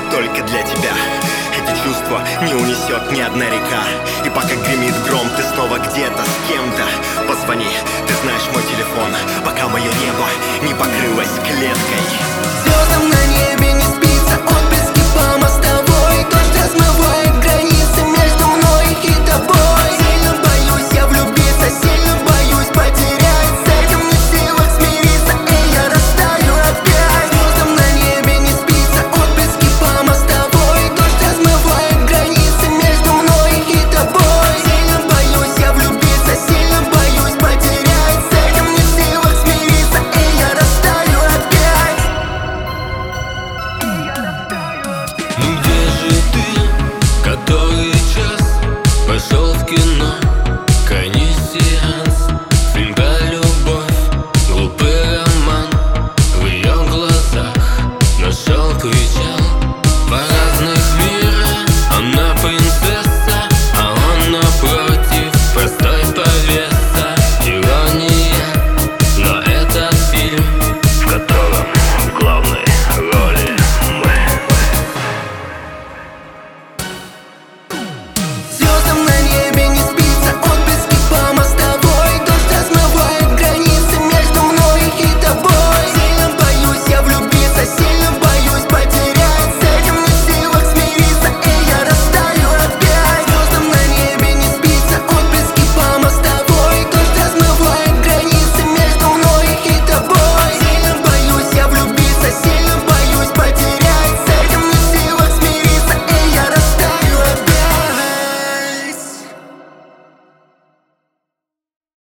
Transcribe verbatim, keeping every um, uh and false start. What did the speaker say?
только для тебя. Эти чувства не унесет ни одна река. И пока гремит гром, ты снова где-то с кем-то. Позвони, ты знаешь мой телефон, пока мое небо не покрылось клеткой. Звездам на небе не спится, отблески по мостовой. Дождь размывает границы между мной и тобой. Сильно боюсь я влюбиться, сильно боюсь потерять. С этим не в силах смириться, и я растаю опять. Звездам на небе не спится, отблески по мостовой. Дождь размывает границы между мной и тобой. Сильно боюсь я влюбиться, сильно боюсь потерять. С этим не в силах смириться, и я растаю опять. Ну где же ты? Который час? Пошел в кино, конец сеанс. Фильм про любовь, глупый роман. В ее глазах нашел причал. Пора